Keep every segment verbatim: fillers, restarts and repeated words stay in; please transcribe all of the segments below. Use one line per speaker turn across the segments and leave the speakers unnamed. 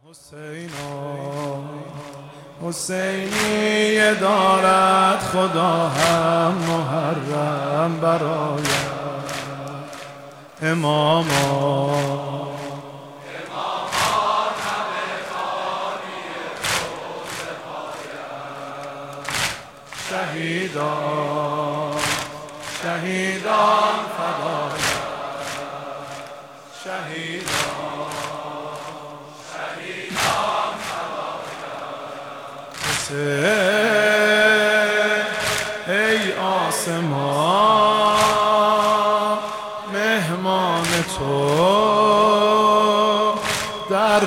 حسینا حسینی دارد خدا هم محرم برایم اماما شهیدان شهیدان فدایم شهیدان شهیدان فدایم حسین ای آسمان مهمان تو در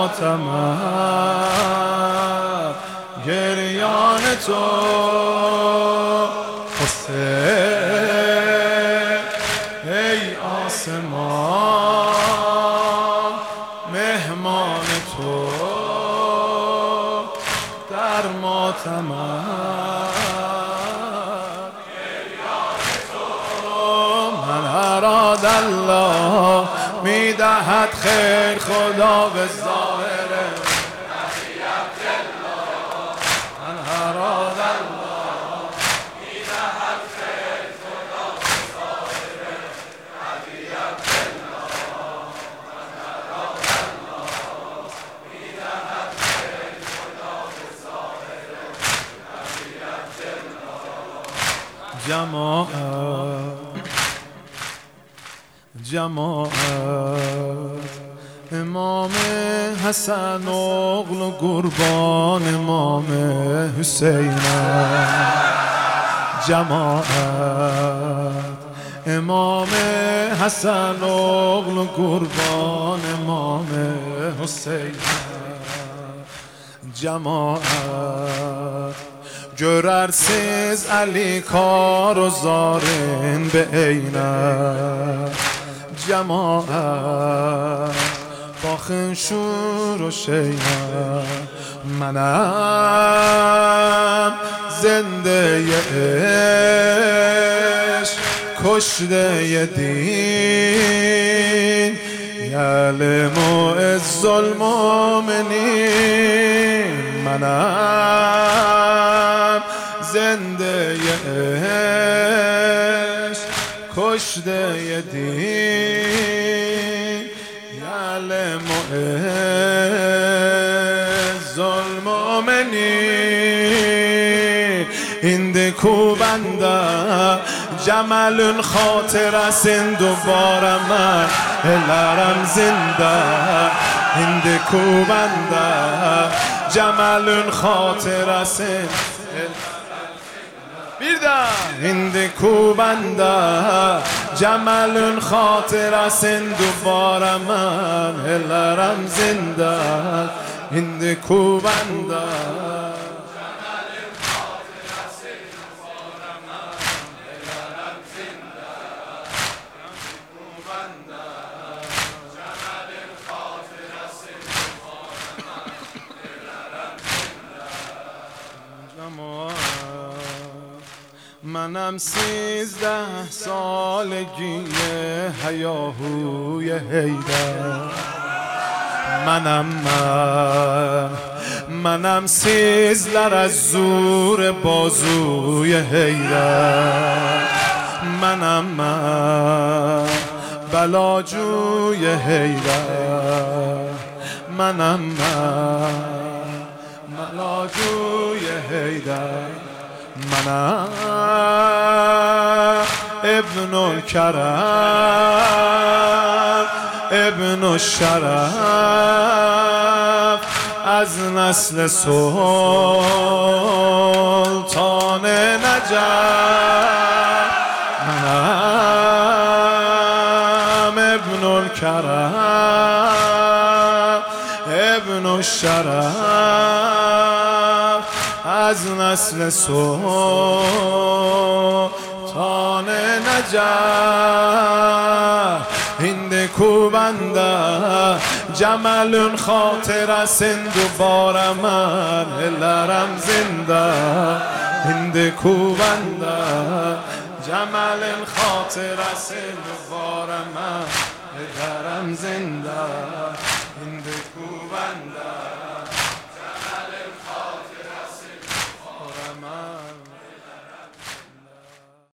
ماتمم گریان تو حسین ای آسمان مهمان تو در ماتمم گریان تو من اراد الله میدهد خیر خدا به ظاهر جماعت جماعت امام حسن اغل و قربان امام حسین جماعت امام حسن اغل و قربان امام حسین جماعت görersiz Ali kar و زارین به عینه جماعت با خنشور و شینه منم زنده عشق کشته دین یعلم عز المؤمنین منم زنده عشق کشته دین یعلم عز المؤمنین این کوبنده جمل خاطر است دوباره من هلرم زنده این کوبنده جمل خاطر است بیردم این کوبنده جمل خاطر است دوباره من هلرم زنده این کوبنده منم سیزده سالگی هیاهوی حیدر منم من منم سیزلر از زور بازوی حیدر منم من بلاجوی حیدر منم من بلاجوی حیدر منم ابن الکرم ابن الشرف از نسل سلطان نجف منم ابن الکرم ابن الشرف از نسل سلطان نجف هند کوبنده جمل خاطر است دوباره من هلرم زنده هند کوبنده جمل خاطر است دوباره من هلرم زنده هند کوبنده کوبنده